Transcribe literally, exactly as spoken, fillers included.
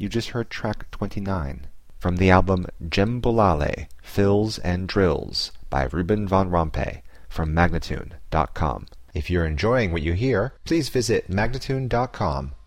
You just heard track twenty-nine from the album Djembolale, Fills and Drills by Ruben Von Rompuy from Magnatune dot com. If you're enjoying what you hear, please visit Magnatune dot com